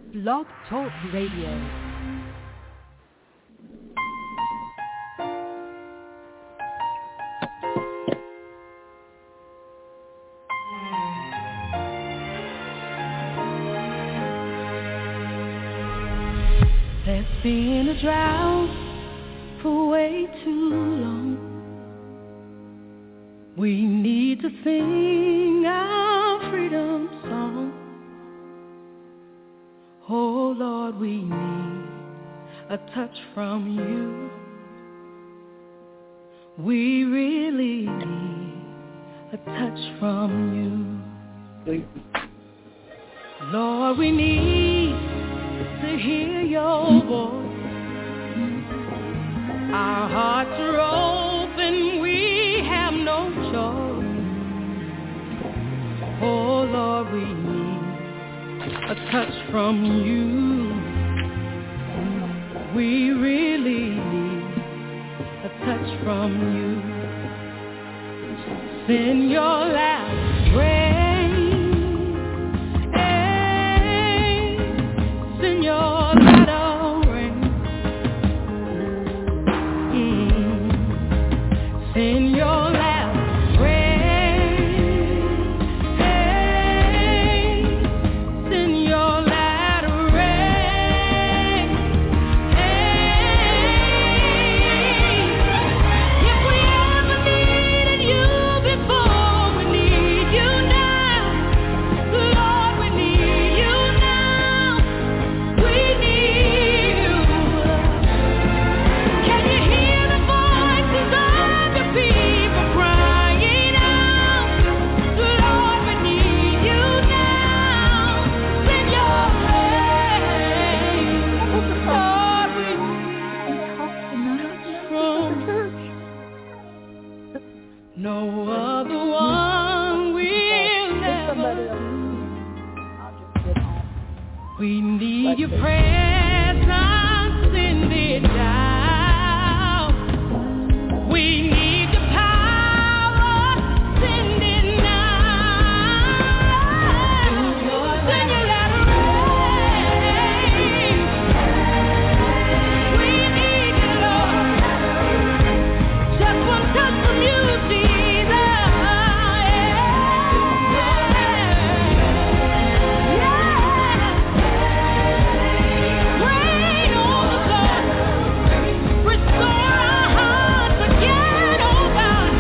Blog Talk Radio. There's been a drought for way too long. We need to sing our freedom song. Oh Lord, we need a touch from you. We really need a touch from you. Lord, we need to hear your voice. Our hearts are open, we have no choice. Oh Lord, we need a touch from you. We really need a touch from you. Send your last rain. Send your latter rain. Send your last rain. Send your latter rain. If we ever needed you before, we need you now. Lord, we need you now. We need you. Can you hear the voices of the people crying out? Lord, we need you now. Send your rain. Lord, we no other one will never. We need your presence, send it down. We need your power, send it now. Send your latter rain. We need you, Lord. Just one touch from you, Jesus. Rain on us, Lord. Restore our hearts again, oh God.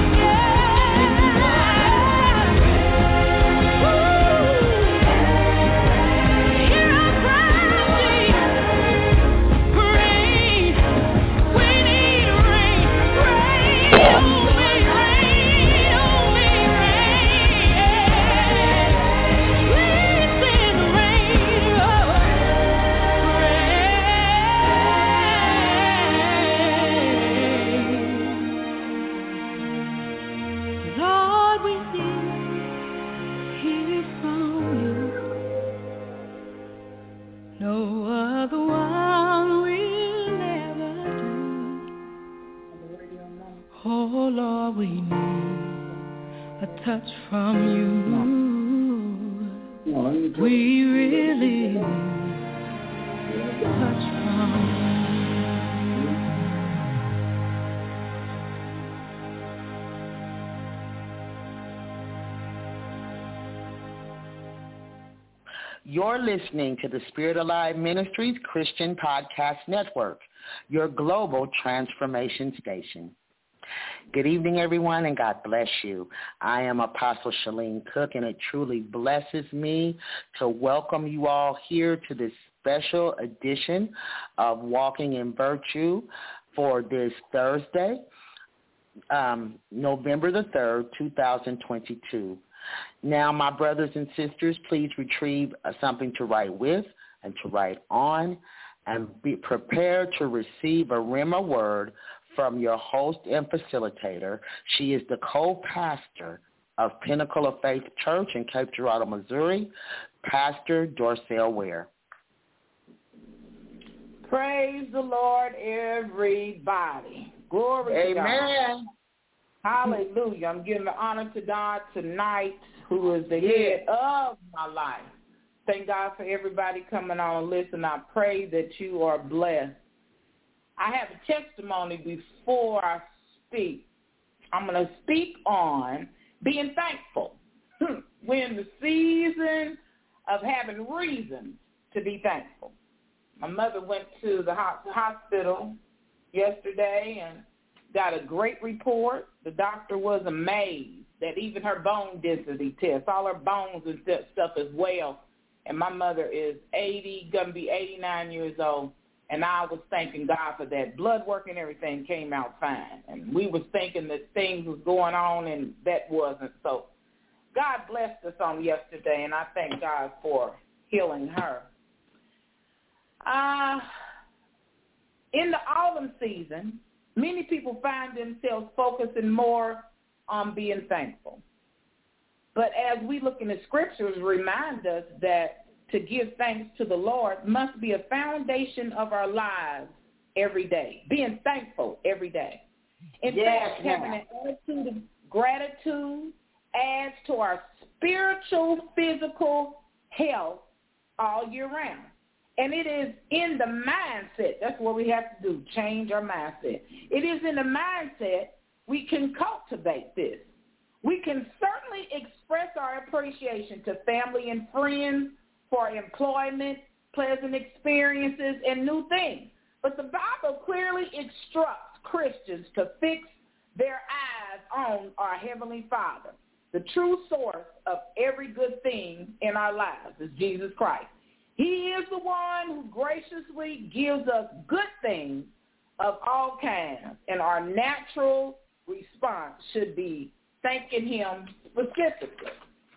Hear our cry, Jesus. Rain. We need rain. Rain on me, rain on me, rain. Please send rain, oh, rain. Lord, we need to hear from you. No other one will ever do. Oh Lord, we need a touch from you. We really need a touch from you. You're listening to the Spirit Alive Ministries Christian Podcast Network, your global transformation station. Good evening, everyone, and God bless you. I am Apostle Shalene Cook, and it truly blesses me to welcome you all here to this special edition of Walking in Virtue for this Thursday, November the 3rd, 2022. Now, my brothers and sisters, please retrieve something to write with and to write on, and be prepared to receive a Rhema word from your host and facilitator. She is the co-pastor of Pinnacle of Faith Church in Cape Girardeau, Missouri, Pastor Dorcel Ware. Praise the Lord, everybody. Glory to God. Amen. Hallelujah. I'm giving the honor to God tonight, who is the head of my life. Thank God for everybody coming on and listen. I pray that you are blessed. I have a testimony before I speak. I'm going to speak on being thankful. We're in the season of having reasons to be thankful. My mother went to the hospital yesterday and got a great report. The doctor was amazed that even her bone density test, all her bones and stuff is well. And my mother is 80, going to be 89 years old. And I was thanking God for that. Blood work and everything came out fine. And we was thinking that things was going on, and that wasn't. So God blessed us on yesterday, and I thank God for healing her. In the autumn season, many people find themselves focusing more on being thankful. But as we look in the scriptures, remind us that to give thanks to the Lord must be a foundation of our lives every day, being thankful every day. In fact, having an attitude of gratitude adds to our spiritual, physical health all year round. And it is in the mindset, that's what we have to do, change our mindset. It is in the mindset we can cultivate this. We can certainly express our appreciation to family and friends for employment, pleasant experiences, and new things. But the Bible clearly instructs Christians to fix their eyes on our Heavenly Father. The true source of every good thing in our lives is Jesus Christ. He is the one who graciously gives us good things of all kinds, and our natural response should be thanking him specifically.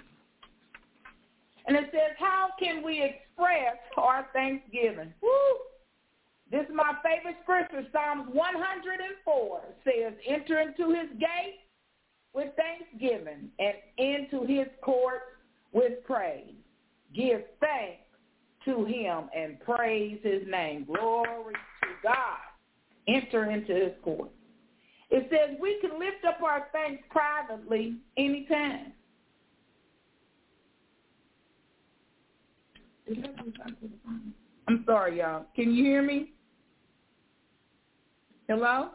And it says, how can we express our thanksgiving? Woo! This is my favorite scripture. Psalms 104 says, enter into his gate with thanksgiving and into his courts with praise. Give thanks to him and praise his name. Glory to God. Enter into his courts. It says we can lift up our thanks privately anytime. I'm sorry, y'all. Can you hear me? Hello?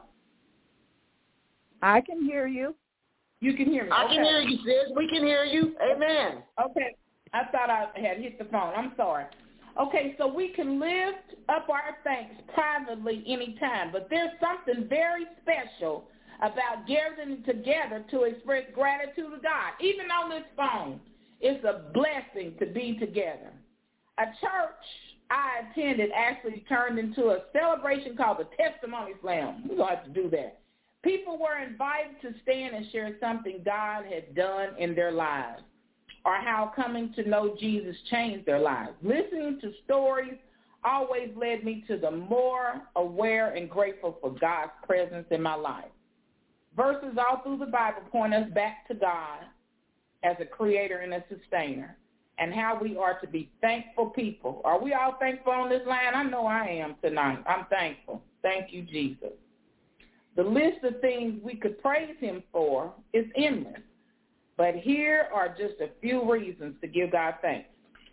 I can hear you. You can hear me. I can hear you, sis. We can hear you. Amen. Okay. I thought I had hit the phone. I'm sorry. Okay, so we can lift up our thanks privately anytime, but there's something very special about gathering together to express gratitude to God. Even on this phone, it's a blessing to be together. A church I attended actually turned into a celebration called the Testimony Slam. We're going to have to do that. People were invited to stand and share something God had done in their lives, or how coming to know Jesus changed their lives. Listening to stories always led me to the more aware and grateful for God's presence in my life. Verses all through the Bible point us back to God as a creator and a sustainer, and how we are to be thankful people. Are we all thankful on this line? I know I am tonight. I'm thankful. Thank you, Jesus. The list of things we could praise him for is endless. But here are just a few reasons to give God thanks.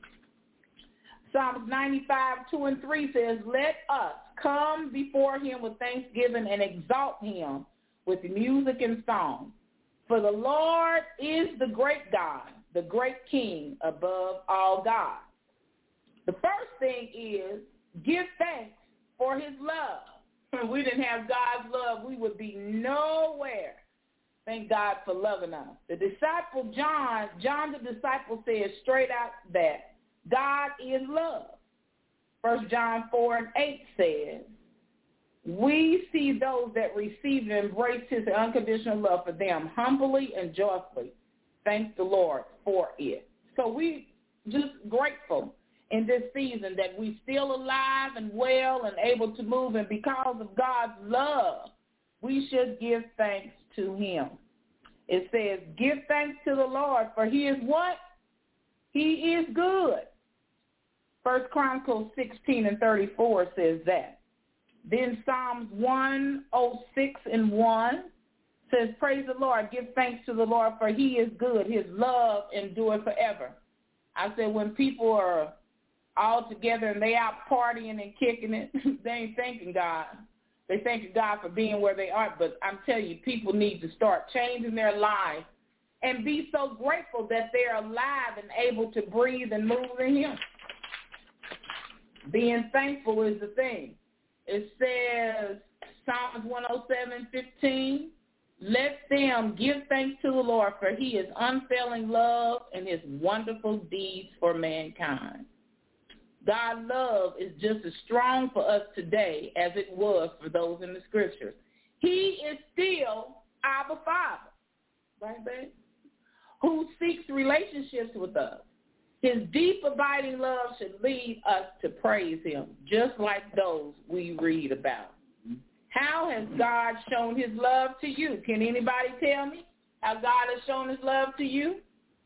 Psalms 95:2-3 says, let us come before him with thanksgiving and exalt him with music and song. For the Lord is the great God, the great King above all gods. The first thing is give thanks for his love. If we didn't have God's love, we would be nowhere. Thank God for loving us. The disciple John the disciple says straight out that God is love. 1 John 4:8 says, we see those that receive and embrace his unconditional love for them humbly and joyfully. Thank the Lord for it. So we just grateful in this season that we still alive and well and able to move. And because of God's love, we should give thanks to him. It says, give thanks to the Lord, for he is what? He is good. 1 Chronicles 16:34 says that. Then Psalms 106:1 says, praise the Lord, give thanks to the Lord, for he is good. His love endures forever. I said when people are all together and they out partying and kicking it, they ain't thanking God. They thanking God for being where they are. But I'm telling you, people need to start changing their lives and be so grateful that they're alive and able to breathe and move in Him. Being thankful is the thing. It says, Psalms 107:15, let them give thanks to the Lord, for He is unfailing love and His wonderful deeds for mankind. God's love is just as strong for us today as it was for those in the Scriptures. He is still our Father, right, babe? Who seeks relationships with us. His deep, abiding love should lead us to praise Him, just like those we read about. How has God shown His love to you? Can anybody tell me how God has shown His love to you?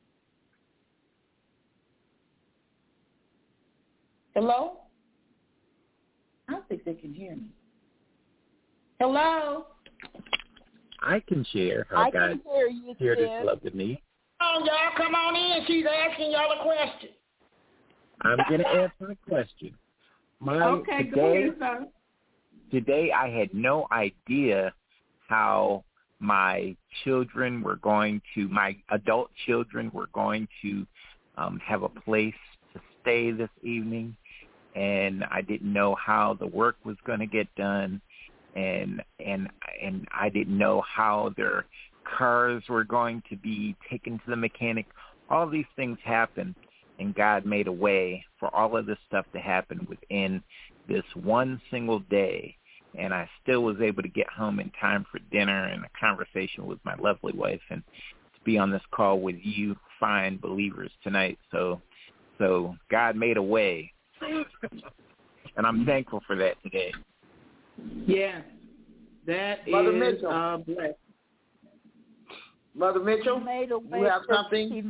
Hello? I don't think they can hear me. Hello? I can share how God shared His love to me. Come on, y'all. Come on in. She's asking y'all a question. I'm going to answer the question. Okay, go ahead, sir. Today I had no idea how my adult children were going to have a place to stay this evening. And I didn't know how the work was going to get done, and I didn't know how their cars were going to be taken to the mechanic. All these things happened, and God made a way for all of this stuff to happen within this one single day. And I still was able to get home in time for dinner and a conversation with my lovely wife, and to be on this call with you fine believers tonight. So God made a way. And I'm thankful for that today. Yeah, that Mother is Mitchell. a blessing. Mother Mitchell, you have something? He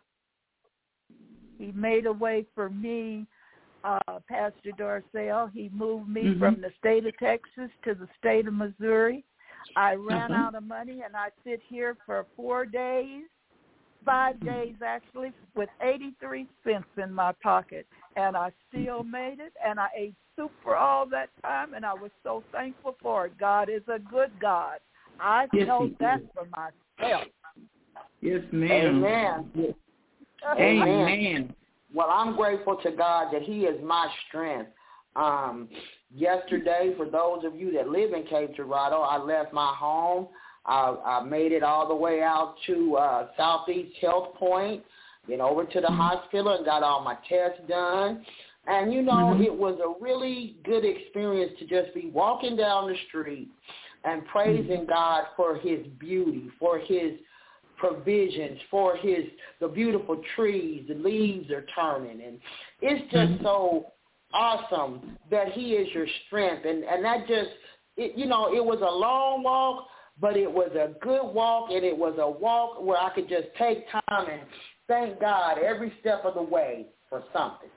made a way for me, Pastor Darcel. He moved me from the state of Texas to the state of Missouri. I ran out of money, and I sit here for 4 days, 5 days actually, with 83 cents in my pocket. And I still made it, and I ate soup for all that time, and I was so thankful for it. God is a good God. I know that for myself. Yes, ma'am. Amen. Yes. Amen. Well, I'm grateful to God that He is my strength. Yesterday, for those of you that live in Cape Girardeau, I left my home. I made it all the way out to Southeast Health Point, then over to the hospital and got all my tests done. And, it was a really good experience to just be walking down the street and praising God for His beauty, for His provisions, for the beautiful trees, the leaves are turning. And it's just so awesome that He is your strength. And that just, it was a long walk, but it was a good walk, and it was a walk where I could just take time and thank God every step of the way for something.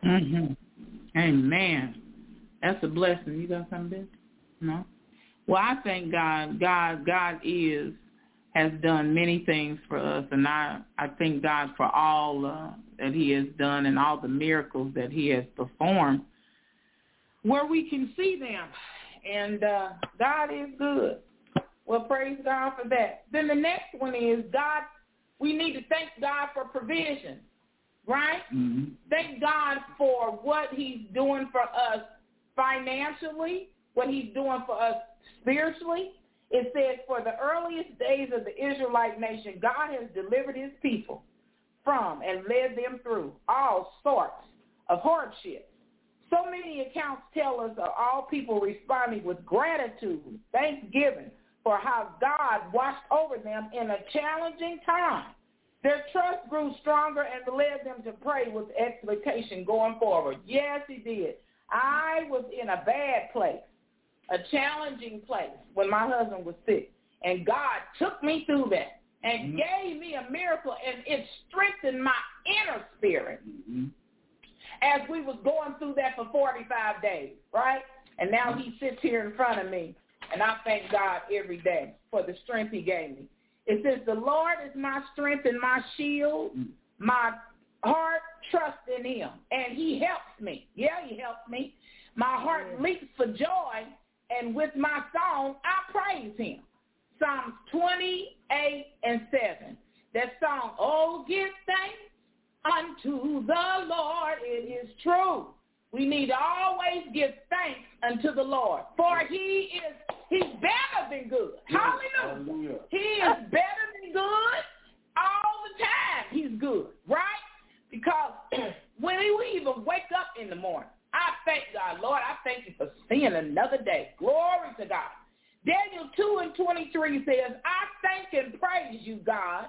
Amen. That's a blessing. You got something, Ben? No? Well, I thank God. God has done many things for us, and I thank God for all that He has done and all the miracles that He has performed where we can see them. And God is good. Well, praise God for that. Then the next one is God. We need to thank God for provision, right? Thank God for what He's doing for us financially, what He's doing for us spiritually. It says, for the earliest days of the Israelite nation, God has delivered His people from and led them through all sorts of hardships. So many accounts tell us of all people responding with gratitude, thanksgiving, for how God watched over them in a challenging time. Their trust grew stronger and led them to pray with expectation going forward. Yes, He did. I was in a bad place, a challenging place when my husband was sick, and God took me through that and gave me a miracle, and it strengthened my inner spirit as we was going through that for 45 days, right? And now He sits here in front of me, and I thank God every day for the strength He gave me. It says, the Lord is my strength and my shield. My heart trusts in him, and he helps me. Yeah, he helps me. My heart leaps for joy, and with my song, I praise him. Psalms 28:7. That song, oh, give thanks unto the Lord, it is true. We need to always give thanks unto the Lord, for he's better than good. Hallelujah. He is better than good all the time. He's good, right? Because when we even wake up in the morning, I thank God. Lord, I thank you for seeing another day. Glory to God. Daniel 2:23 says, I thank and praise you, God,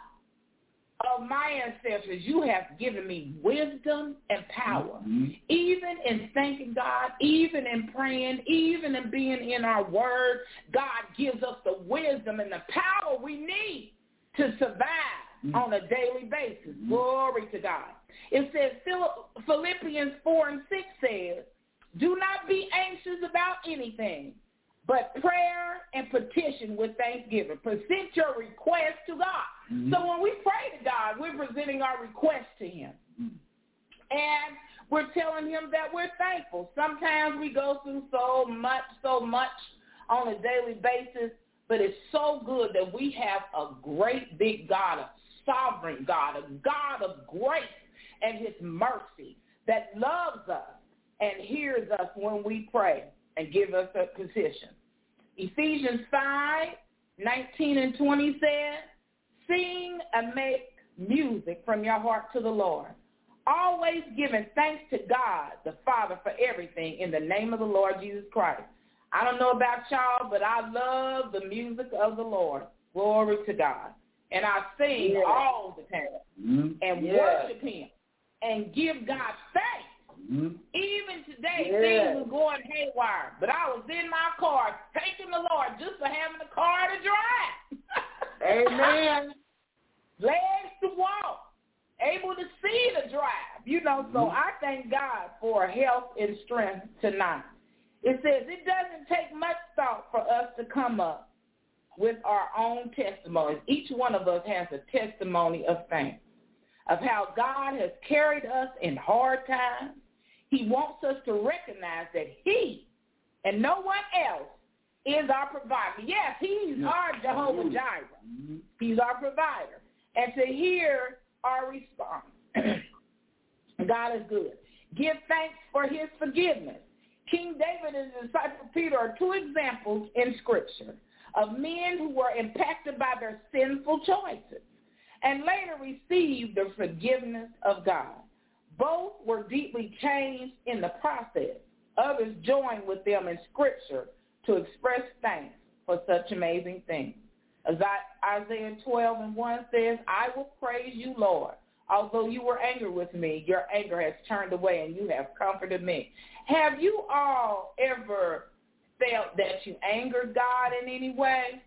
of my ancestors. You have given me wisdom and power. Even in thanking God, even in praying, even in being in our word, God gives us the wisdom and the power we need to survive on a daily basis. Glory to God. It says, Philippians 4:6 says, do not be anxious about anything, but prayer and petition with thanksgiving. Present your request to God. So when we pray to God, we're presenting our request to him. And we're telling him that we're thankful. Sometimes we go through so much on a daily basis, but it's so good that we have a great big God, a sovereign God, a God of grace and his mercy that loves us and hears us when we pray and give us a petition. Ephesians 5:19-20 says, sing and make music from your heart to the Lord, always giving thanks to God the Father for everything in the name of the Lord Jesus Christ. I don't know about y'all, but I love the music of the Lord. Glory to God. And I sing all the time and worship him and give God thanks. Even today, things were going haywire, but I was in my car thanking the Lord just for having a car to drive. Amen. Legs to walk, able to see to drive, so I thank God for health and strength tonight. It says it doesn't take much thought for us to come up with our own testimonies. Each one of us has a testimony of thanks, of how God has carried us in hard times. He wants us to recognize that he and no one else is our provider. Yes, he's our Jehovah Jireh. He's our provider. And to hear our response, God is good. Give thanks for his forgiveness. King David and his disciple Peter are two examples in Scripture of men who were impacted by their sinful choices and later received the forgiveness of God. Both were deeply changed in the process. Others joined with them in Scripture to express thanks for such amazing things. As Isaiah 12:1 says, I will praise you, Lord. Although you were angry with me, your anger has turned away and you have comforted me. Have you all ever felt that you angered God in any way?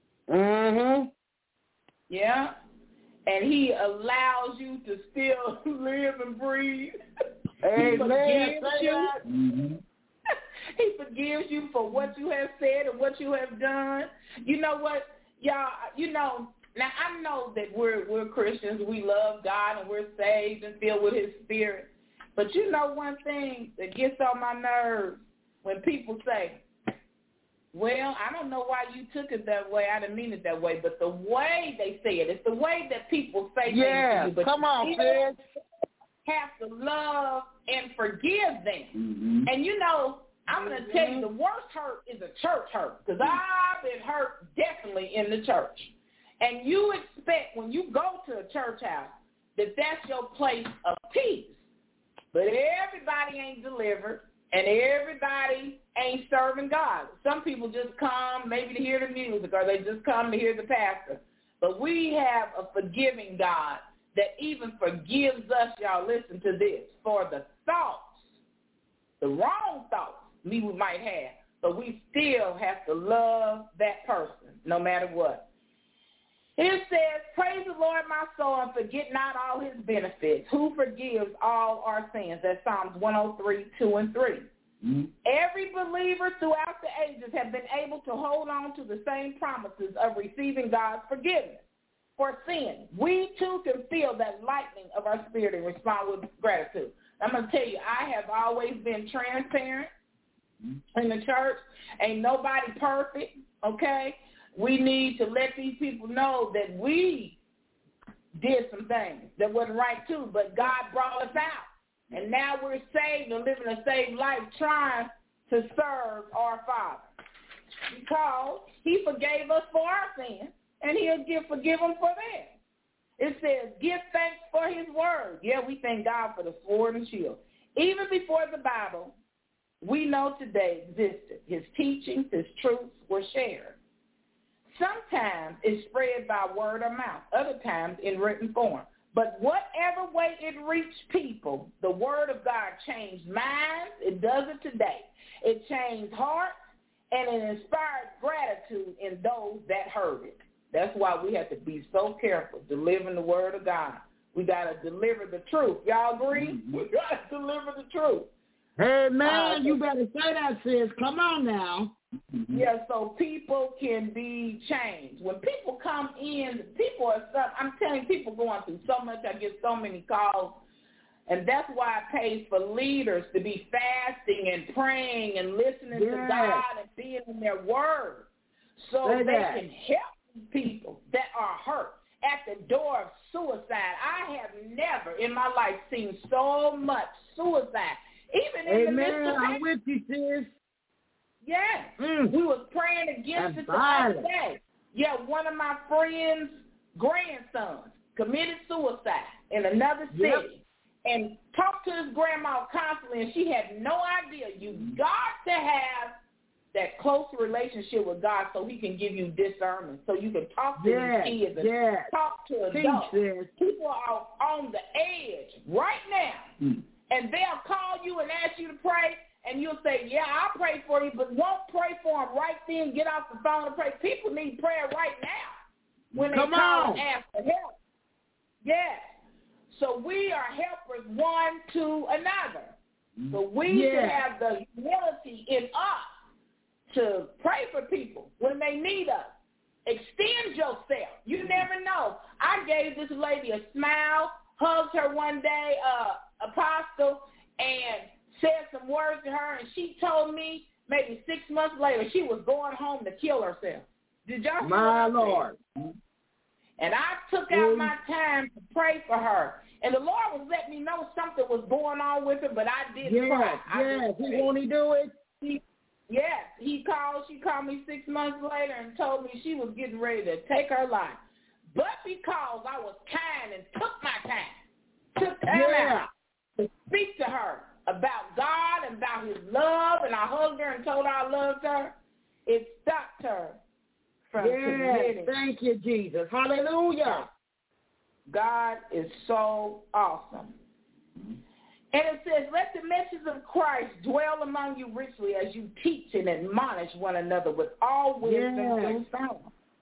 Yeah. And he allows you to still live and breathe. He forgives you. He forgives you for what you have said and what you have done. You know what, y'all, now I know that we're Christians. We love God and we're saved and filled with his spirit. But you know one thing that gets on my nerves when people say, well, I don't know why you took it that way. I didn't mean it that way. But the way they say it, it's the way that people say things to you. But come on, sis. Have to love and forgive them. And I'm going to tell you, the worst hurt is a church hurt, because I've been hurt definitely in the church. And you expect when you go to a church house that that's your place of peace. But everybody ain't delivered, and everybody ain't serving God. Some people just come maybe to hear the music, or they just come to hear the pastor. But we have a forgiving God that even forgives us, y'all, listen to this, for the thoughts, the wrong thoughts we might have, but we still have to love that person no matter what. It says, praise the Lord, my soul, and forget not all his benefits, who forgives all our sins. That's Psalms 103:2-3. Every believer throughout the ages have been able to hold on to the same promises of receiving God's forgiveness. for sin, we too can feel that lightning of our spirit and respond with gratitude. I'm going to tell you, I have always been transparent in the church. Ain't nobody perfect, okay? We need to let these people know that we did some things that wasn't right too, but God brought us out. And now we're saved and living a saved life trying to serve our Father. Because he forgave us for our sins, and he'll forgive them for theirs. It says, give thanks for his word. Yeah, we thank God for the sword and shield. Even before the Bible, we know today existed. His teachings, his truths were shared. Sometimes it's spread by word or mouth, other times in written form. But whatever way it reached people, the word of God changed minds. It does it today. It changed hearts, and it inspired gratitude in those that heard it. That's why we have to be so careful delivering the word of God. We got to deliver the truth. Y'all agree? We got to deliver the truth. Hey, man, you better say that, sis. Come on now. Yeah, so people can be changed. When people come in, people are stuck. I'm telling you, people going through so much. I get so many calls. And that's why it pays for leaders to be fasting and praying and listening to God and being in their word so they can help people that are hurt at the door of suicide. I have never in my life seen so much suicide. Even in the midst of I'm with you, sis. Yes. We was praying against it the other day. Yeah, one of my friend's grandsons committed suicide in another city and talked to his grandma constantly, and she had no idea. You got to have that close relationship with God so he can give you discernment, so you can talk to these kids and talk to adults. People are on the edge right now, and they'll call you and ask you to pray, and you'll say, yeah, I'll pray for you, but won't pray for them right then, get off the phone and pray. People need prayer right now when they call and ask for help. Yes. So we are helpers one to another. So we should have the humility in us to pray for people when they need us. Extend yourself. You never know. I gave this lady a smile, hugged her one day, Apostle, and said some words to her, and she told me maybe 6 months later she was going home to kill herself. Did y'all see my Lord? And I took out my time to pray for her. And the Lord was letting me know something was going on with her, but I didn't pray. He won't do it? She called me 6 months later and told me she was getting ready to take her life. But because I was kind and took my time, took time out to speak to her about God and about his love, and I hugged her and told her I loved her, it stopped her from committing. Thank you, Jesus. Hallelujah. God is so awesome. And it says, let the message of Christ dwell among you richly as you teach and admonish one another with all wisdom and song.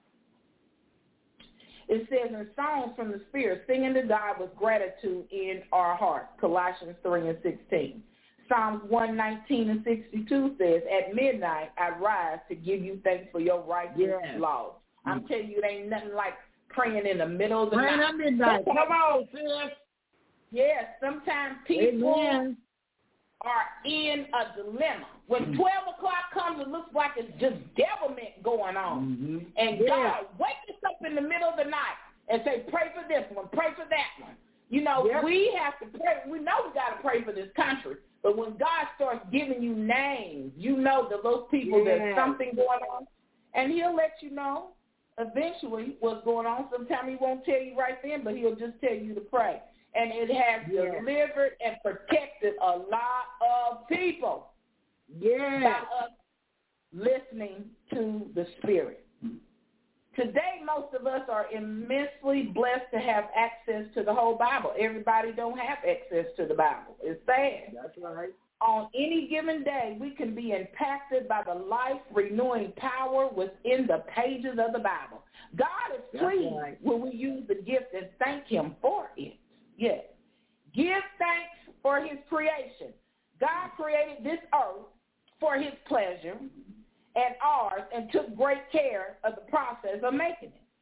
It says in songs from the Spirit, singing to God with gratitude in our hearts, Colossians 3 and 16. Psalms 119 and 62 says, at midnight I rise to give you thanks for your righteous laws. I'm telling you, it ain't nothing like praying in the middle of the night. Praying at midnight. Come on, sis. Yes, sometimes people are in a dilemma. When 12 o'clock comes, it looks like it's just devilment going on. And God wakes us up in the middle of the night and say, pray for this one, pray for that one. You know, we have to pray. We know we got to pray for this country. But when God starts giving you names, you know that those people, there's something going on. And he'll let you know eventually what's going on. Sometimes he won't tell you right then, but he'll just tell you to pray. And it has delivered and protected a lot of people by us listening to the Spirit. Today, most of us are immensely blessed to have access to the whole Bible. Everybody don't have access to the Bible. It's sad. That's right. On any given day, we can be impacted by the life-renewing power within the pages of the Bible. God is pleased when we use the gift and thank him for it. Yes. Give thanks for his creation. God created this earth for his pleasure and ours and took great care of the process of making it.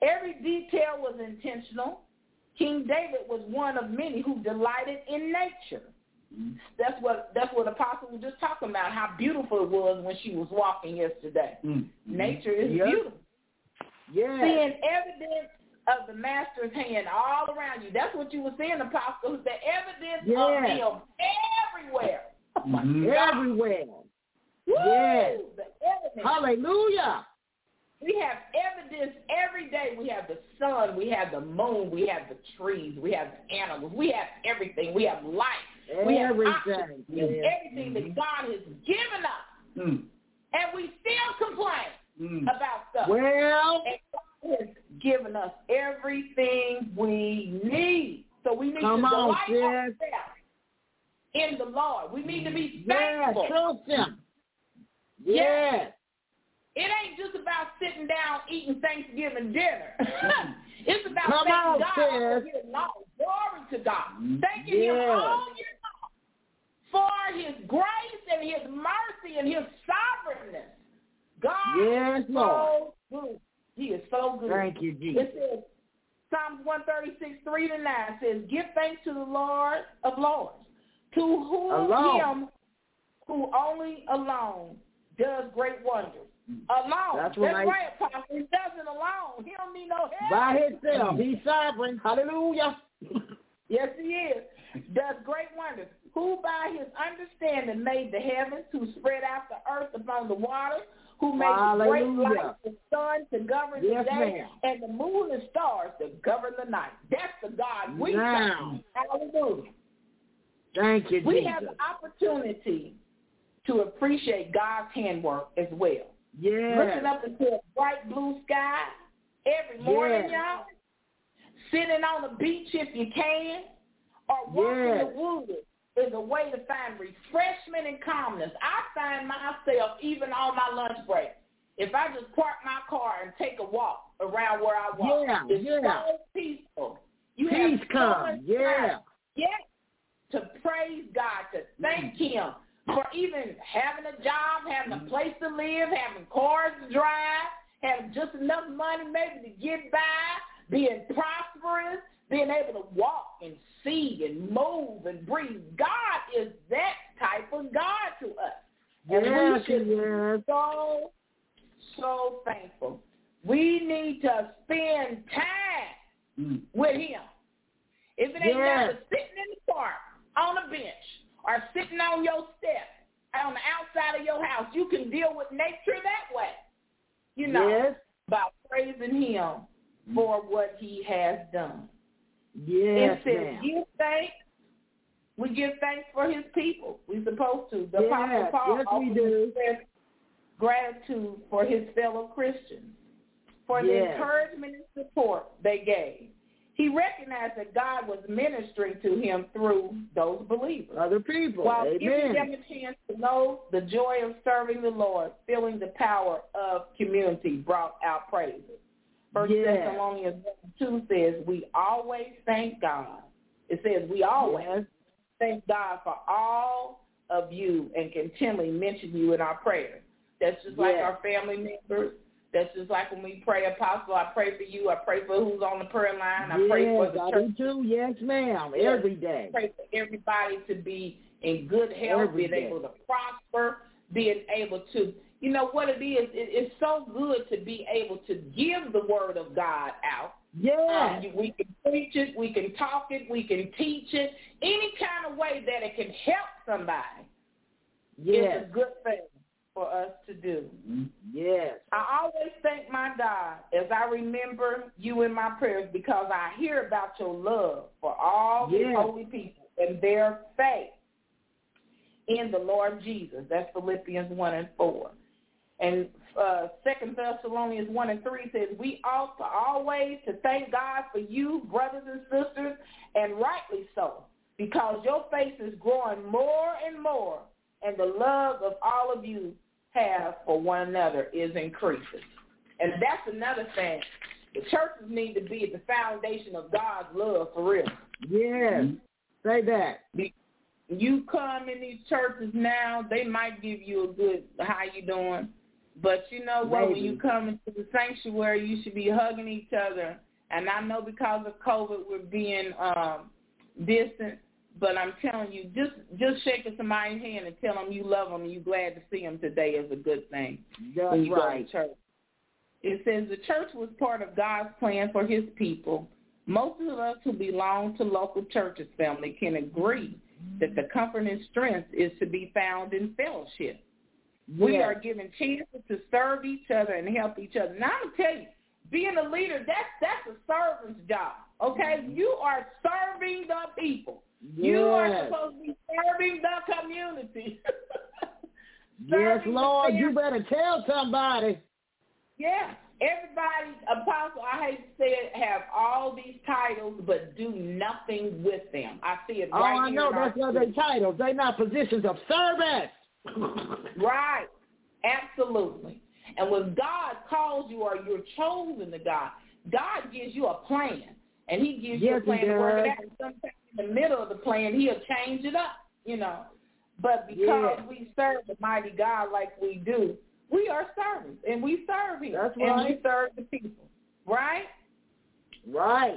Every detail was intentional. King David was one of many who delighted in nature. That's what Apostle was just talking about, how beautiful it was when she was walking yesterday. Nature is beautiful. Yeah. Seeing evidence of the Master's hand all around you. That's what you were saying, Apostle, the evidence of him everywhere. Oh my God. Everywhere. Woo! Yes. The evidence. Hallelujah. We have evidence every day. We have the sun, we have the moon, we have the trees, we have the animals, we have everything. We have life. We have oxygen, everything that God has given us. And we still complain about stuff. Well, and God has given us everything we need. So we need to delight ourselves in the Lord. We need to be thankful. Trust Him. Yes. It ain't just about sitting down eating Thanksgiving dinner. It's about thanking God for His love. Glory to God. Thanking Him all year long for His grace and His mercy and His sovereignness. God is so good. He is so good. Thank you, Jesus. It says, Psalms 136:3-9 says, give thanks to the Lord of Lords, to Him who only alone does great wonders. Alone. That's right, Apostle. He does it alone. He don't need no help. By Himself. He's sovereign. Hallelujah. Yes, He is. Does great wonders. Who by His understanding made the heavens, who spread out the earth upon the waters, who made the great light, the sun to govern the day, and the moon and stars to govern the night. That's the God we serve. Hallelujah. Thank you, Jesus. We have the opportunity to appreciate God's handwork as well. Yeah. Looking up into a bright blue sky every morning, y'all. Sitting on the beach if you can, or walking the woods is a way to find refreshment and calmness. I find myself, even on my lunch break, if I just park my car and take a walk around where I walk, it's so peaceful. You Peace have come. To praise God, to thank Him for even having a job, having a place to live, having cars to drive, having just enough money maybe to get by, being prosperous, being able to walk and see and move and breathe. God is that type of God to us. And we should be so thankful. We need to spend time with Him. If it ain't never sitting in the park, on a bench, or sitting on your step, on the outside of your house, you can deal with nature that way. You know, by praising Him for what He has done. It says, give thanks. We give thanks for His people. We're supposed to. The Apostle Paul also says gratitude for his fellow Christians for the encouragement and support they gave. He recognized that God was ministering to him through those believers. Other people. While giving them a chance to know the joy of serving the Lord, feeling the power of community brought out praises. 1 Thessalonians 2 says, we always thank God. It says we always thank God for all of you and continually mention you in our prayers. That's just like our family members. That's just like when we pray, Apostle, I pray for you. I pray for who's on the prayer line. I pray for the church. I do too. Yes, ma'am. Every day. I pray for everybody to be in good health, being able to prosper, being able to, you know what it is? It's so good to be able to give the word of God out. We can preach it. We can talk it. We can teach it. Any kind of way that it can help somebody is a good thing for us to do. Yes. I always thank my God as I remember you in my prayers because I hear about your love for all His holy people and their faith in the Lord Jesus. That's Philippians 1:4. And 2 Thessalonians 1:3 says, we ought to always to thank God for you, brothers and sisters, and rightly so, because your faith is growing more and more, and the love of all of you have for one another is increasing. And that's another thing. The churches need to be at the foundation of God's love for real. Yes. Say that. You come in these churches now, they might give you a good, how you doing? But you know what? When you come into the sanctuary, you should be hugging each other. And I know because of COVID, we're being distant. But I'm telling you, just shaking somebody's hand and tell them you love them and you're glad to see them today is a good thing. That's when you right. go to church. It says the church was part of God's plan for his people. Most of us who belong to local churches, family, can agree that the comfort and strength is to be found in fellowship. Yes. We are given chances to serve each other and help each other. Now, I'm going to tell you, being a leader, that's a servant's job, okay? You are serving the people. Yes. You are supposed to be serving the community. Yes, Lord, you better tell somebody. Yeah. Everybody, apostle, I hate to say it, have all these titles but do nothing with them. I see it right here. Oh, I know. That's what they're titles. They're not positions of service. Right. Absolutely. And when God calls you or you're chosen to God gives you a plan. And he gives you a plan to work it out. And sometimes in the middle of the plan, he'll change it up, you know. But because we serve the mighty God like we do, we are servants, and we serve him. That's right. And we serve the people, right? Right.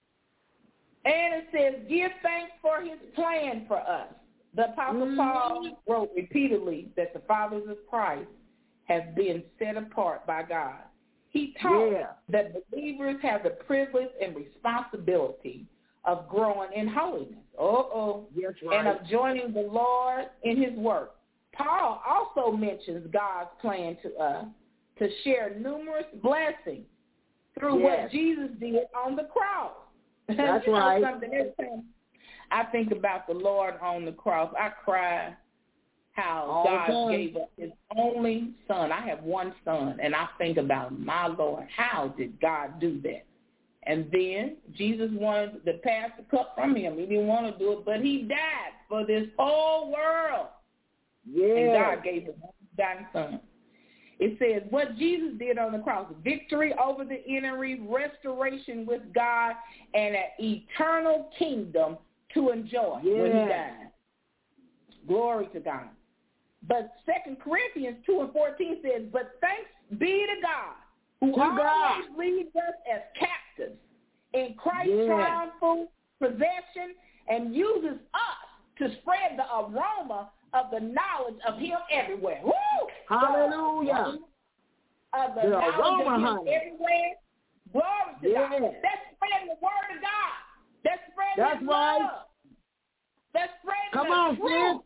And it says, give thanks for his plan for us. The Apostle Paul wrote repeatedly that the followers of Christ have been set apart by God. He taught that believers have the privilege and responsibility of growing in holiness. Yes, right. And of joining the Lord in his work. Paul also mentions God's plan to us to share numerous blessings through what Jesus did on the cross. That's right. Something every time I think about the Lord on the cross, I cry how God gave us his only son. I have one son, and I think about, my Lord, how did God do that? And then Jesus wanted to pass the cup from him. He didn't want to do it, but he died for this whole world. Yeah. And God gave his one begotten son. It says what Jesus did on the cross, victory over the enemy, restoration with God, and an eternal kingdom to enjoy when he died. Glory to God. But 2 Corinthians 2:14 says, but thanks be to God, who always leads us as captives in Christ's triumphal possession and uses us to spread the aroma of the knowledge of him everywhere. Woo! Hallelujah. Of the knowledge of him everywhere. Glory to God. That's spreading the word of God. That's spreading his love. That's spreading the truth.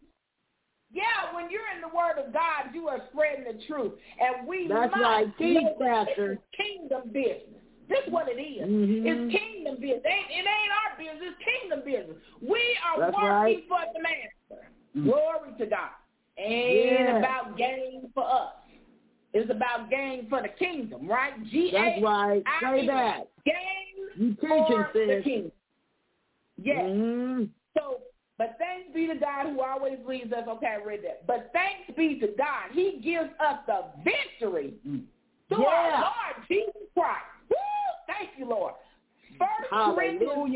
Yeah, when you're in the word of God, you are spreading the truth. And we must know it's kingdom business. That's what it is. It's kingdom business. It ain't our business. It's kingdom business. We are working for the master. Glory to God. Ain't about gain for us. It's about gain for the kingdom, right? That's right. Say that. Gain for the kingdom. Yes. So, but thanks be to God who always leads us. Okay, I read that. But thanks be to God. He gives us the victory through our Lord Jesus Christ. Woo! Thank you, Lord. 1 Corinthians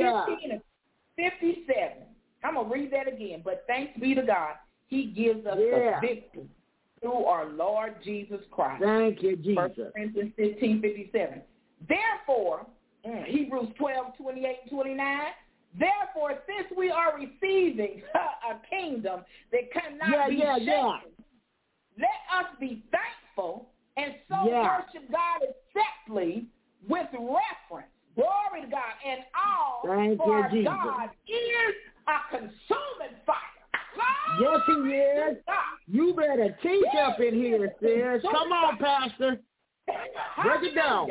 15:57. I'm going to read that again. But thanks be to God. He gives us the victory through our Lord Jesus Christ. Thank you, Jesus. 1 Corinthians 15:57. Therefore, Hebrews 12:28-29. Therefore, since we are receiving a kingdom that cannot be shaken, let us be thankful and so worship God acceptably with reverence. Glory to God and all. For God is a consuming fire. Yes, he is. You better teach up in here, sis. Come on, Pastor. Break it down.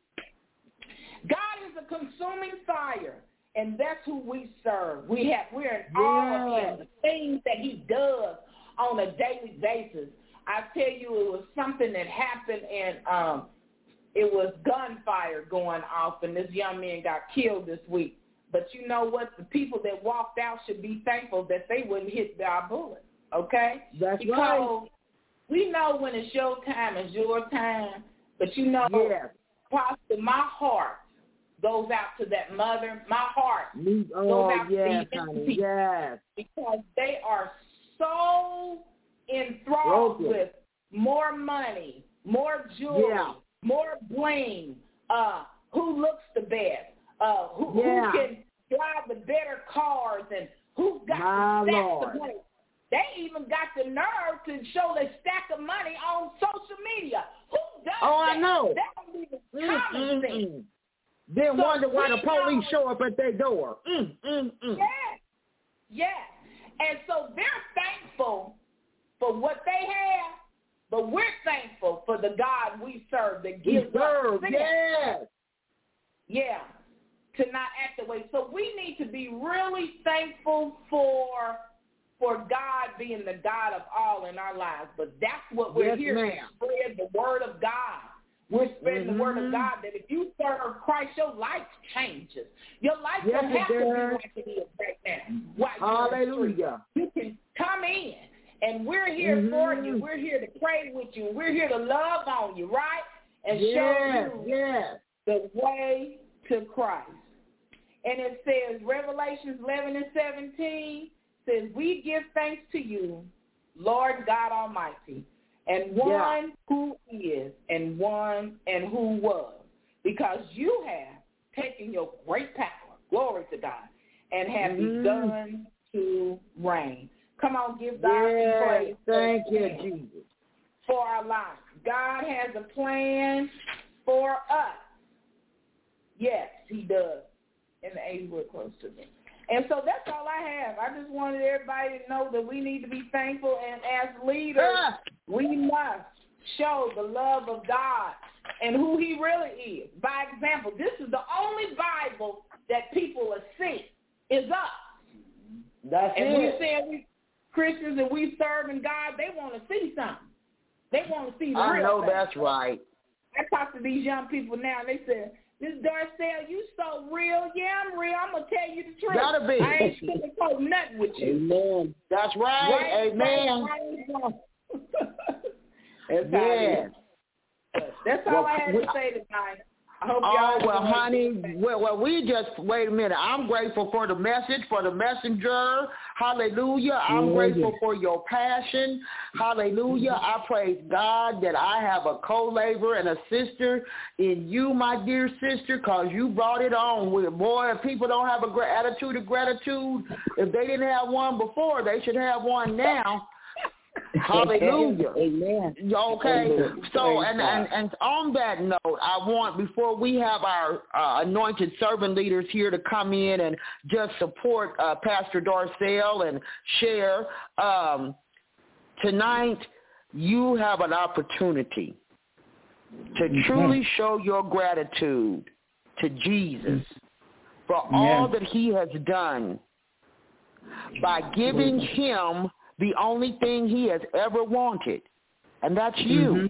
God is a consuming fire, and that's who we serve. We're in awe of him, the things that he does on a daily basis. I tell you, it was something that happened, and it was gunfire going off, and this young man got killed this week. But you know what? The people that walked out should be thankful that they wouldn't hit our bullet, okay? That's because right. We know when it's your time, it's your time. But you know, Pastor, my heart goes out to that mother. My heart goes out to these people because they are so enthralled with more money more jewelry, Yeah. more bling, who looks the best, who can drive the better cars, and who's got the stacks of money. They even got the nerve to show the stack of money on social media. Who does that? I know. That don't even common sense. Then wonder why the police show up at their door. Yes. And so they're thankful for what they have, but we're thankful for the God we serve that gives us. Yeah, to not act the way. So we need to be really thankful for God being the God of all in our lives. But that's what we're here to spread, the word of God. We're spreading the word of God that if you serve Christ, your life changes. Your life don't have to be like it is right now. Hallelujah. You can come in, and we're here for you. We're here to pray with you. We're here to love on you, right? And show you the way to Christ. And it says, Revelations 11 and 17 says, we give thanks to you, Lord God Almighty, and one who is, and one and who was, because you have taken your great power, glory to God, and have begun to reign. Come on, give God praise. Thank you, Jesus. For our lives. God has a plan for us. Yes, he does. And the age we're close to me. And so that's all I have. I just wanted everybody to know that we need to be thankful, and as leaders, we must show the love of God and who he really is. By example, this is the only Bible that people will see is us. That's and it. We say we Christians and we serving God, they want to see something. They want to see the real thing. I know that's right. I talk to these young people now, and they say, Ms. Darcel, you so real. Yeah, I'm real. I'm going to tell you the truth. Gotta be. I ain't sugarcoating nothing with you. Amen. That's right. Amen. That's all I had to say tonight. I hope y'all honey, we just, wait a minute. I'm grateful for the message, for the messenger. Hallelujah. I'm grateful for your passion. Hallelujah. I praise God that I have a co-laborer and a sister in you, my dear sister, because you brought it on. Boy, if people don't have a attitude of gratitude, if they didn't have one before, they should have one now. Hallelujah. Amen. Okay. Amen. So, and on that note, I want, before we have our anointed servant leaders here to come in and just support Pastor Darcel and share, tonight you have an opportunity to truly show your gratitude to Jesus for all that he has done by giving him the only thing he has ever wanted, and that's you.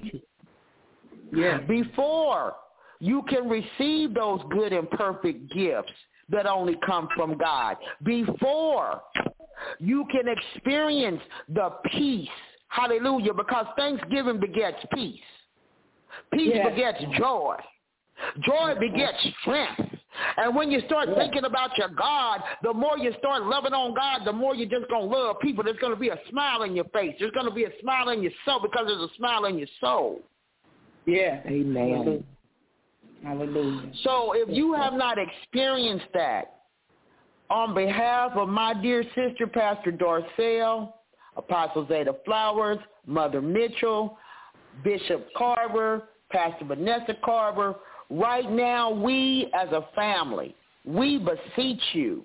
Before you can receive those good and perfect gifts that only come from God, before you can experience the peace, hallelujah, because thanksgiving begets peace. Peace begets joy. Joy begets strength. And when you start thinking about your God, the more you start loving on God, the more you're just going to love people. There's going to be a smile in your face. There's going to be a smile in your soul because there's a smile in your soul. Yeah. Amen. Hallelujah. So if you have not experienced that, on behalf of my dear sister, Pastor Darcel, Apostle Zeta Flowers, Mother Mitchell, Bishop Carver, Pastor Vanessa Carver, right now, we as a family, we beseech you.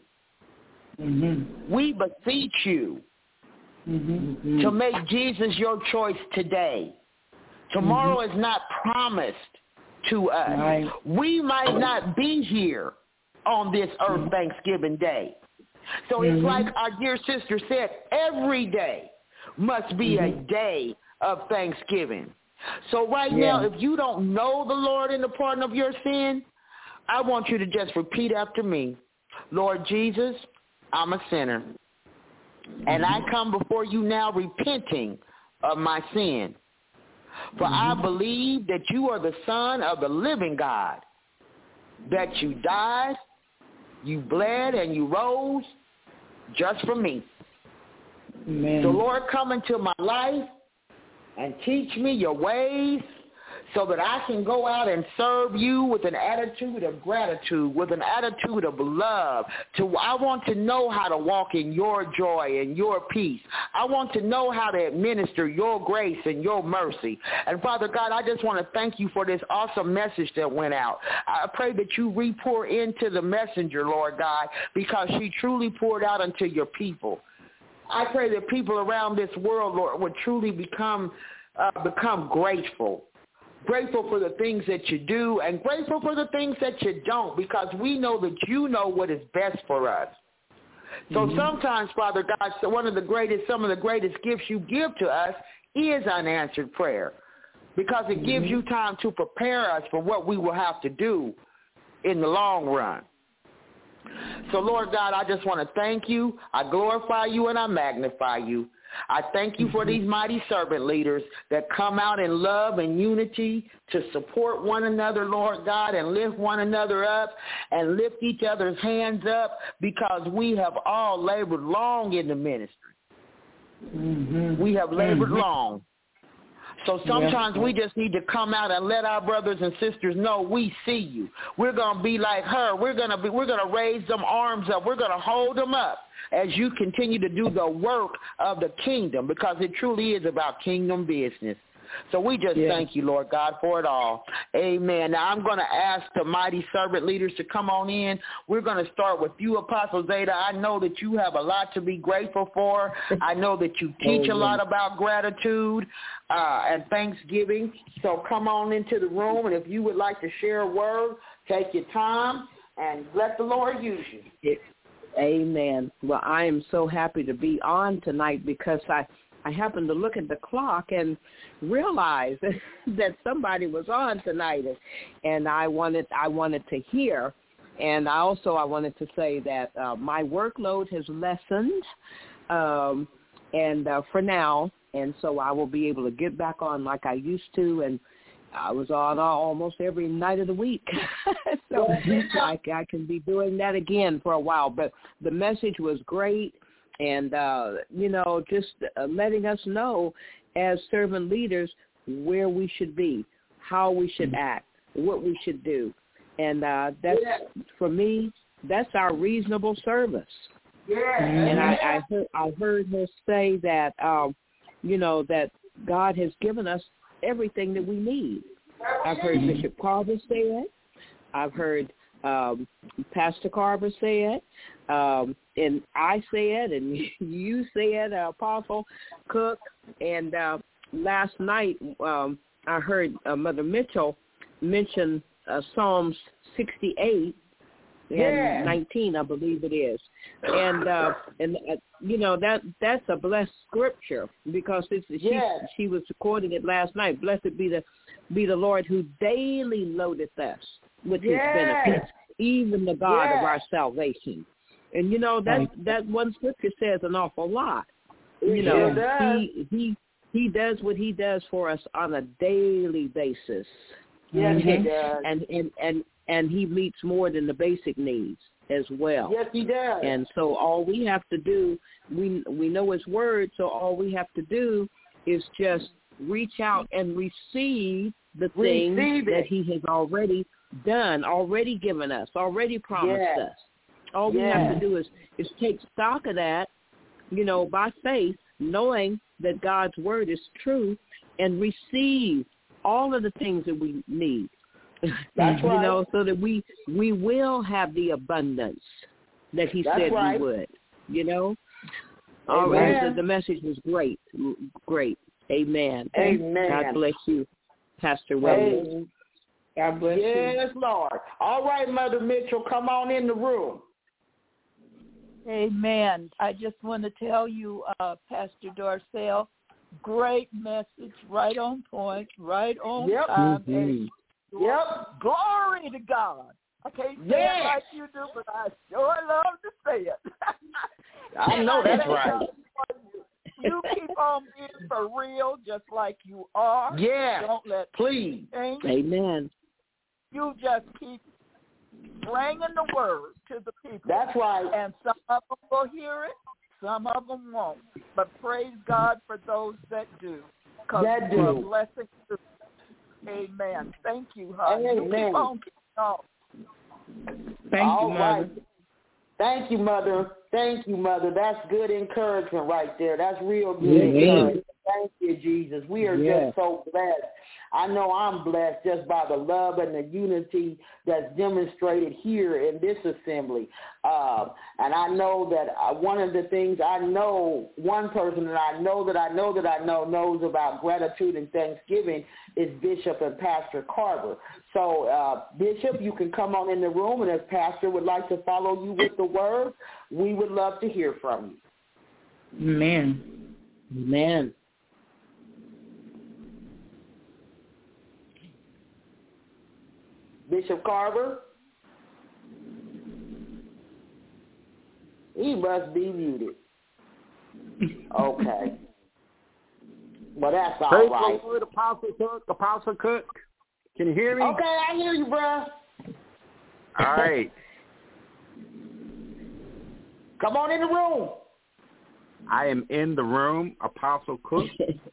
We beseech you to make Jesus your choice today. Tomorrow is not promised to us. Right. We might not be here on this earth Thanksgiving Day. So it's like our dear sister said, every day must be a day of Thanksgiving. So right now, if you don't know the Lord in the pardon of your sin, I want you to just repeat after me. Lord Jesus, I'm a sinner, and I come before you now repenting of my sin. For I believe that you are the Son of the living God, that you died, you bled, and you rose just for me. Amen. So Lord, come into my life and teach me your ways. so that I can go out and serve you with an attitude of gratitude, with an attitude of love. I want to know how to walk in your joy and your peace. I want to know how to administer your grace and your mercy. And Father God, I just want to thank you for this awesome message that went out. I pray that you re-pour into the messenger, Lord God, because she truly poured out unto your people. I pray that people around this world, Lord, would truly become grateful. Grateful for the things that you do and grateful for the things that you don't, because we know that you know what is best for us. So sometimes, Father God, some of the greatest gifts you give to us is unanswered prayer, because it gives you time to prepare us for what we will have to do in the long run. So, Lord God, I just want to thank you. I glorify you and I magnify you. I thank you for these mighty servant leaders that come out in love and unity to support one another, Lord God, and lift one another up and lift each other's hands up, because we have all labored long in the ministry. We have labored long. So sometimes we just need to come out and let our brothers and sisters know we see you. We're going to be like her. We're going to raise them arms up. We're going to hold them up as you continue to do the work of the kingdom, because it truly is about kingdom business. So we just thank you, Lord God, for it all. Amen. Now I'm going to ask the mighty servant leaders to come on in. We're going to start with you, Apostle Zeta. I know that you have a lot to be grateful for. I know that you teach a lot about gratitude and thanksgiving. So come on into the room, and if you would like to share a word, take your time and let the Lord use you. Amen. Well, I am so happy to be on tonight, because I happened to look at the clock and realize that somebody was on tonight, and I wanted to hear. And I wanted to say that my workload has lessened, and for now, and so I will be able to get back on like I used to, and I was on almost every night of the week. So I can be doing that again for a while. But the message was great. And, just letting us know as servant leaders where we should be, how we should act, what we should do. And that's, for me, that's our reasonable service. Yeah. And I heard her say that, that God has given us everything that we need. I've heard Bishop Carver say it. I've heard Pastor Carver say it. And I say it, and you say it, Apostle Cook. And last night I heard Mother Mitchell mention Psalms 68 and 19, I believe it is. And that's a blessed scripture, because she was quoting it last night. Blessed be the Lord who daily loadeth us with his benefits, even the God of our salvation. And that one scripture says an awful lot. He does what he does for us on a daily basis. Yes, he does. And he meets more than the basic needs as well. Yes, he does. And so all we have to do, we know his word, so all we have to do is just reach out and receive the things that he has already done, already given us, already promised us. All we have to do is take stock of that, by faith, knowing that God's word is true, and receive all of the things that we need. That's right. So that we will have the abundance that he said we would, All right. The message was great. Great. Amen. Amen. God bless you, Pastor Williams. God bless you. Yes, Lord. All right, Mother Mitchell, come on in the room. Amen. I just want to tell you, Pastor Darcel, great message, right on point, right on time. Glory to God. I can't say it like you do, but I sure love to say it. I know that's right. You keep on being for real, just like you are. Yeah. Don't let please. Amen. You just keep bringing the word to the people. That's right. And some of them will hear it, some of them won't. But praise God for those that do. That do. Blessing. Amen. Thank you, honey. Amen. Thank you, Mother. Right. Thank you, Mother. Thank you, Mother. That's good encouragement right there. That's real good encouragement. Thank you, Jesus. We are just so blessed. I know I'm blessed just by the love and the unity that's demonstrated here in this assembly. And I know that one of the things I know, one person that I know knows about gratitude and thanksgiving is Bishop and Pastor Carver. So, Bishop, you can come on in the room, and if Pastor would like to follow you with the word, we would love to hear from you. Amen. Amen. Bishop Carver? He must be muted. Okay. Well, that's all Praise right. the Lord, Apostle Cook. Can you hear me? Okay, I hear you, bro. All right. Come on in the room. I am in the room, Apostle Cook.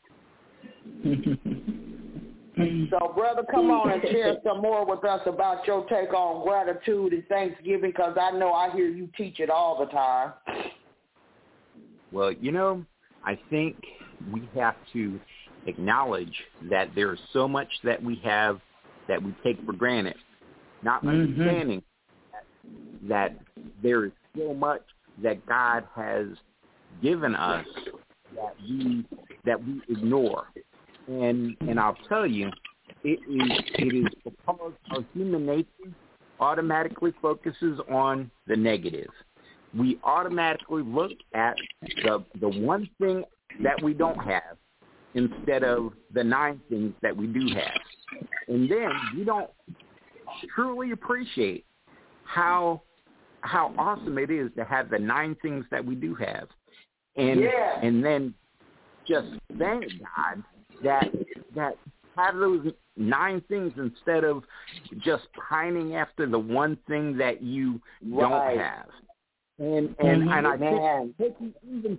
So, brother, come on and share some more with us about your take on gratitude and thanksgiving, because I know I hear you teach it all the time. Well, I think we have to acknowledge that there's so much that we have that we take for granted, not understanding that there is so much that God has given us that we ignore. And I'll tell you, it is because our human nature automatically focuses on the negative. We automatically look at the one thing that we don't have instead of the 9 things that we do have. And then we don't truly appreciate how awesome it is to have the 9 things that we do have. And then just thank God that have those 9 things instead of just pining after the one thing that you don't have. And I think taking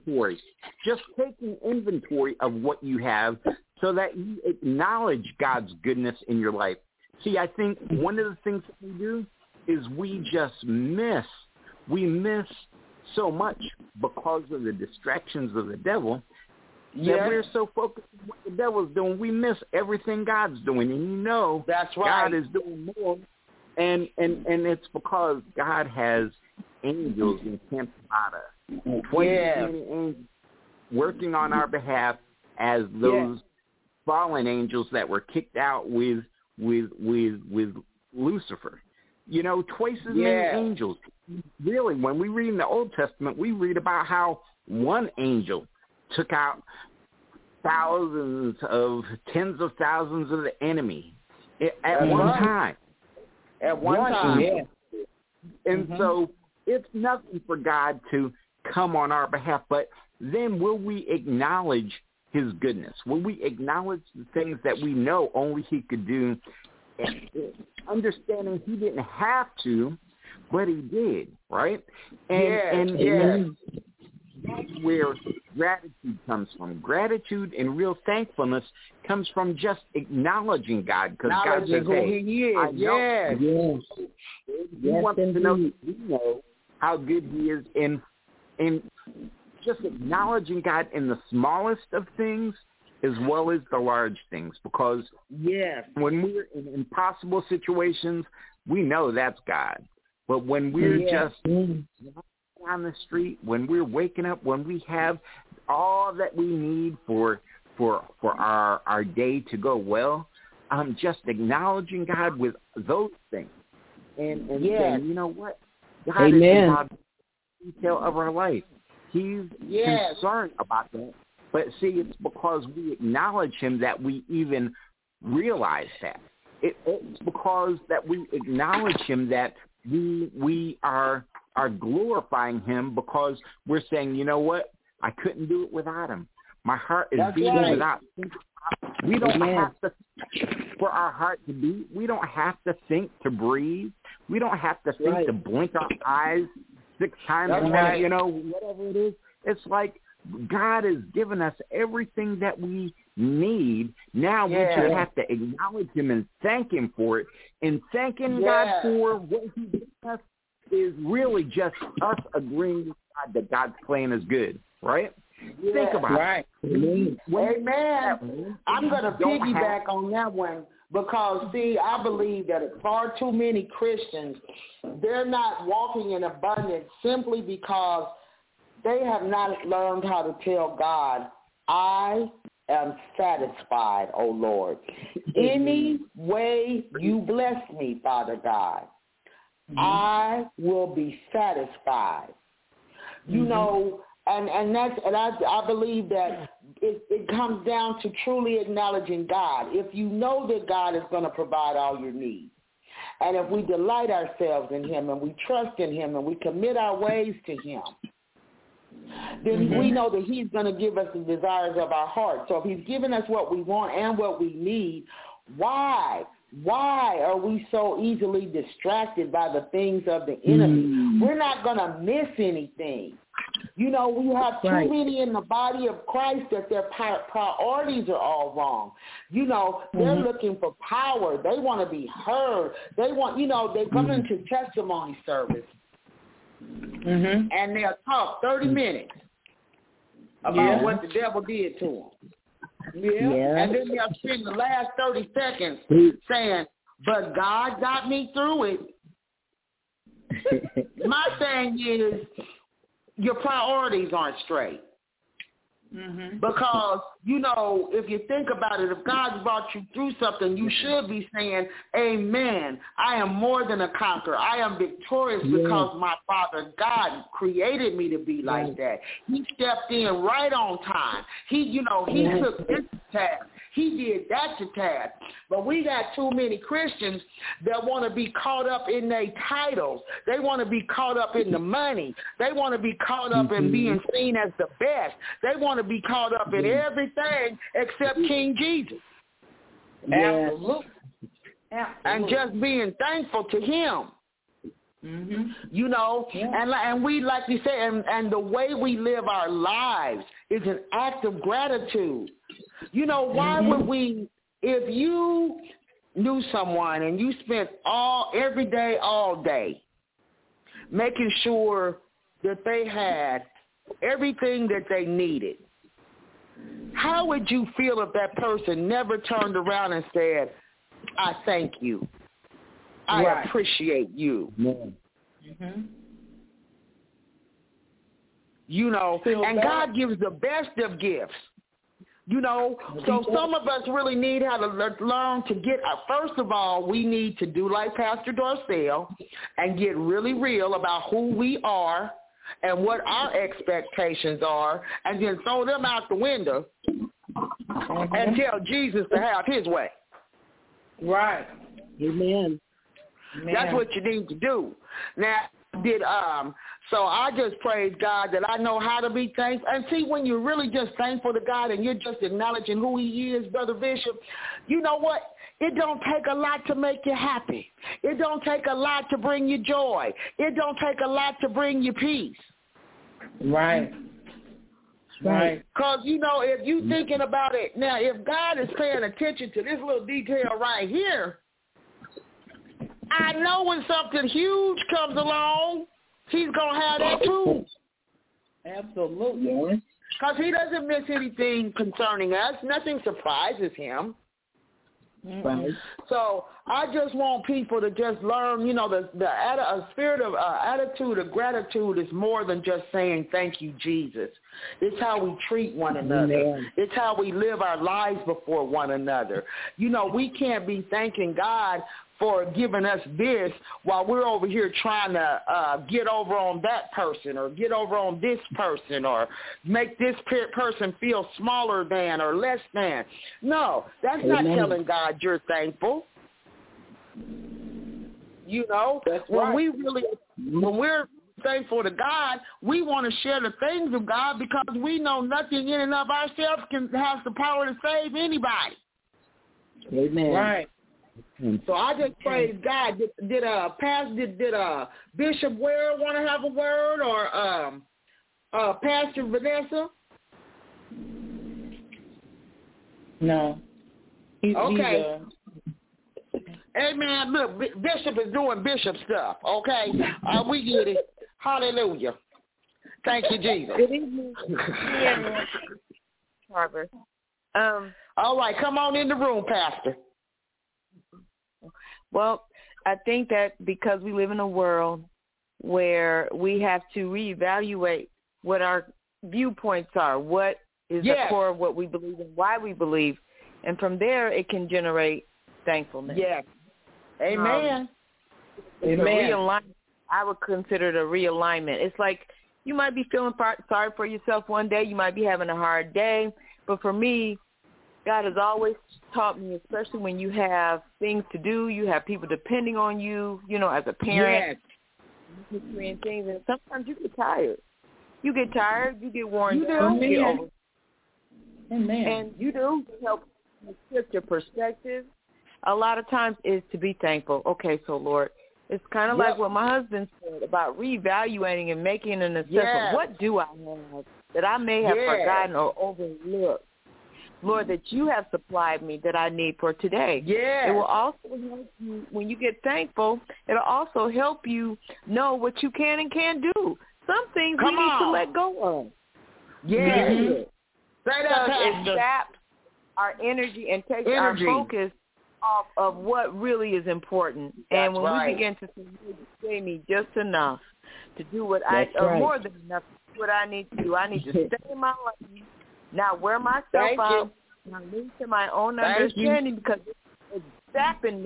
inventory of what you have so that you acknowledge God's goodness in your life. See, I think one of the things that we do is we miss so much because of the distractions of the devil that we're so focused on what the devil's doing, we miss everything God's doing. And that's right. God is doing more. And it's because God has angels encamped about us, 20 angels working on our behalf as those fallen angels that were kicked out with Lucifer. Twice as many angels. Really, when we read in the Old Testament, we read about how one angel took out tens of thousands of the enemy at one time. At one time. And so it's nothing for God to come on our behalf, but then will we acknowledge his goodness? Will we acknowledge the things that we know only he could do, understanding he didn't have to, but he did, right? And that's where gratitude comes from. Gratitude and real thankfulness comes from just acknowledging God, because God says, hey, I know. He wants to know that we know how good he is, and just acknowledging God in the smallest of things as well as the large things, because when we're in impossible situations, we know that's God. But when we're just on the street, when we're waking up, when we have all that we need for our day to go well, just acknowledging God with those things and saying, you know what, God is about the detail of our life. He's concerned about that. But see, it's because we acknowledge him that we even realize that. It's because that we acknowledge him that we are glorifying him, because we're saying, you know what, I couldn't do it without him. My heart is beating without him. We don't have to for our heart to beat. We don't have to think to breathe. We don't have to think to blink our eyes 6 times a minute, whatever it is. It's like God has given us everything that we need. Now we just have to acknowledge him and thank him for it. And thanking God for what he did us is really just us agreeing with God that God's plan is good, right? Think about it. Amen. I'm going to piggyback on that one because, see, I believe that far too many Christians, they're not walking in abundance simply because they have not learned how to tell God, I am satisfied, O Lord. Any way you bless me, Father God, I will be satisfied. You know, and I believe that it comes down to truly acknowledging God. If you know that God is going to provide all your needs, and if we delight ourselves in him and we trust in him and we commit our ways to him, then we know that he's going to give us the desires of our heart. So if he's given us what we want and what we need, why are we so easily distracted by the things of the enemy? We're not going to miss anything. You know, we have too many in the body of Christ that their priorities are all wrong. You know, they're looking for power. They want to be heard. They want, you know, they come into testimony service. And they'll talk 30 minutes about what the devil did to them. And then they'll spend the last 30 seconds saying, but God got me through it. My thing is, your priorities aren't straight. Because, you know, if you think about it, if God brought you through something, you should be saying, amen, I am more than a conqueror. I am victorious because my Father God created me to be like that. He stepped in right on time. He took this task. He did that to task. But we got too many Christians that want to be caught up in their titles. They want to be caught up in the money. They want to be caught up in being seen as the best. They want to be caught up in everything except King Jesus. Absolutely. And just being thankful to him. You know, and we, like you said, and the way we live our lives is an act of gratitude. You know, why would we, if you knew someone and you spent every day, all day, making sure that they had everything that they needed, how would you feel if that person never turned around and said, I thank you. I appreciate you. You know, and God gives the best of gifts. You know, so some of us really need how to learn to get, first of all, we need to do like Pastor Dorsell and get really real about who we are and what our expectations are, and then throw them out the window and tell Jesus to have his way. Right. Amen. That's what you need to do. Now, so I just praise God that I know how to be thankful. And see, when you're really just thankful to God and you're just acknowledging who he is, Brother Bishop, you know what? It don't take a lot to make you happy. It don't take a lot to bring you joy. It don't take a lot to bring you peace. Right. Because, you know, if you thinking about it, now, if God is paying attention to this little detail right here, I know when something huge comes along, he's going to have that too. Absolutely. Because he doesn't miss anything concerning us. Nothing surprises him. Right. So I just want people to just learn, you know, a spirit of attitude of gratitude is more than just saying thank you, Jesus. It's how we treat one another. Amen. It's how we live our lives before one another. You know, we can't be thanking God for giving us this while we're over here trying to get over on that person or get over on this person or make this person feel smaller than or less than. No, that's not telling God you're thankful. You know, when we're thankful to God, we want to share the things of God because we know nothing in and of ourselves has the power to save anybody. Amen. Right. So I just praise God. Did Bishop Ware want to have a word or Pastor Vanessa? No. Okay. Amen. Look, Bishop is doing Bishop stuff, okay? We get it. Hallelujah. Thank you, Jesus. Good evening. Harvard. All right, come on in the room, Pastor. Well, I think that because we live in a world where we have to reevaluate what our viewpoints are, what is the core of what we believe and why we believe, and from there it can generate thankfulness. Yes. Amen. Amen. I would consider it a realignment. It's like you might be feeling sorry for yourself one day. You might be having a hard day. But for me, God has always taught me, especially when you have things to do, you have people depending on you, as a parent. Yes. And things, and sometimes you get tired. You get worn down. Amen. And you do help shift your perspective. A lot of times is to be thankful. Okay, so Lord, it's kind of like what my husband said about reevaluating and making an assessment. Yes. What do I have that I may have forgotten or overlooked? Lord, that you have supplied me that I need for today. Yeah. It will also help you, when you get thankful, it'll also help you know what you can and can't do. Some things we need to let go of. Yeah. Say that, it zaps our energy and takes our focus off of what really is important. And when we begin to say, you gave me just enough to do what or more than enough to do what I need to do. I need to stay in my lane, not wear myself out, not lean to my own understanding, because it's zapping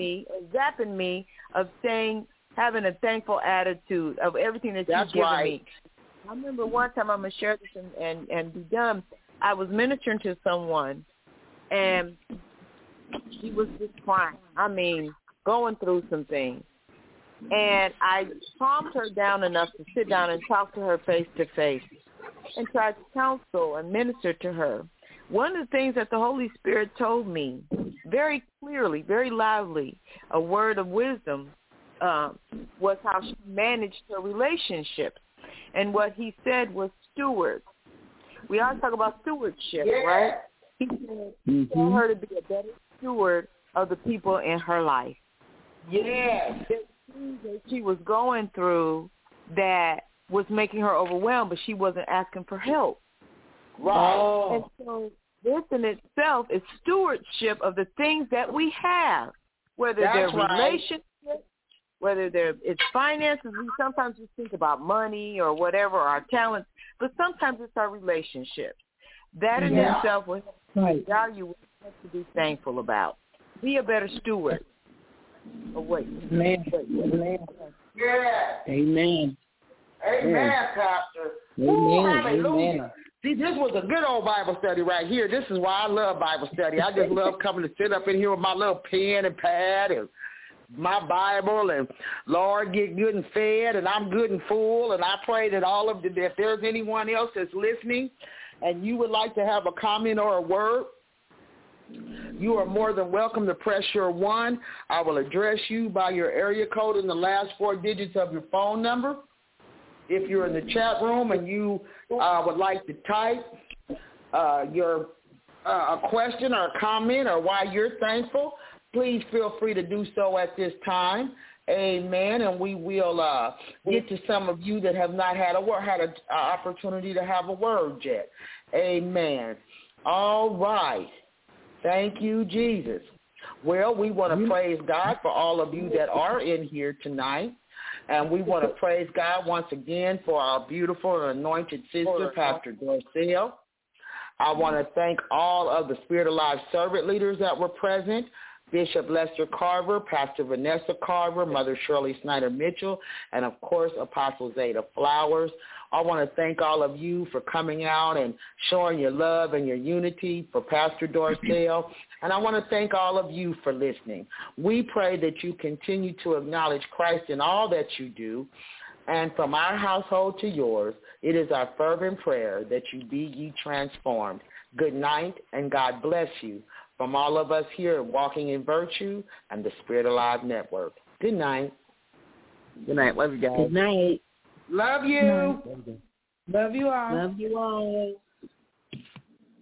me of having a thankful attitude of everything that you've given me. I remember one time, I'm going to share this and be done. I was ministering to someone, and she was just crying. I mean, going through some things. And I calmed her down enough to sit down and talk to her face to face and try to counsel and minister to her. One of the things that the Holy Spirit told me very clearly, very loudly, a word of wisdom, was how she managed her relationships. And what he said was steward. We always talk about stewardship, right? He said, tell her to be a better steward of the people in her life. Yes. There's things that she was going through that was making her overwhelmed, but she wasn't asking for help. Right. And so this in itself is stewardship of the things that we have, whether they're relationships, whether it's finances. We sometimes just think about money or whatever, or our talents, but sometimes it's our relationships. That in itself will value what we have to be thankful about. Be a better steward. Amen. Yeah. Amen. Amen, Pastor. Amen. Hallelujah. Amen. See, this was a good old Bible study right here. This is why I love Bible study. I just love coming to sit up in here with my little pen and pad and my Bible, and Lord, get good and fed, and I'm good and full. And I pray that if there's anyone else that's listening and you would like to have a comment or a word, you are more than welcome to press your 1. I will address you by your area code and the last 4 digits of your phone number. If you're in the chat room and you would like to type your a question or a comment or why you're thankful, please feel free to do so at this time. Amen. And we will get to some of you that have not had an opportunity to have a word yet. Amen. All right. Thank you, Jesus. Well, we want to praise God for all of you that are in here tonight. And we want to praise God once again for our beautiful and anointed sister, Pastor Dorcel. I want to thank all of the Spirit Alive servant leaders that were present, Bishop Lester Carver, Pastor Vanessa Carver, Mother Shirley Snyder Mitchell, and, of course, Apostle Zeta Flowers. I want to thank all of you for coming out and showing your love and your unity for Pastor Dorcel. And I want to thank all of you for listening. We pray that you continue to acknowledge Christ in all that you do. And from our household to yours, it is our fervent prayer that you be ye transformed. Good night, and God bless you. From all of us here at Walking in Virtue and the Spirit Alive Network. Good night. Good night. Love you guys. Good night. Love you. Love you all. Love you all.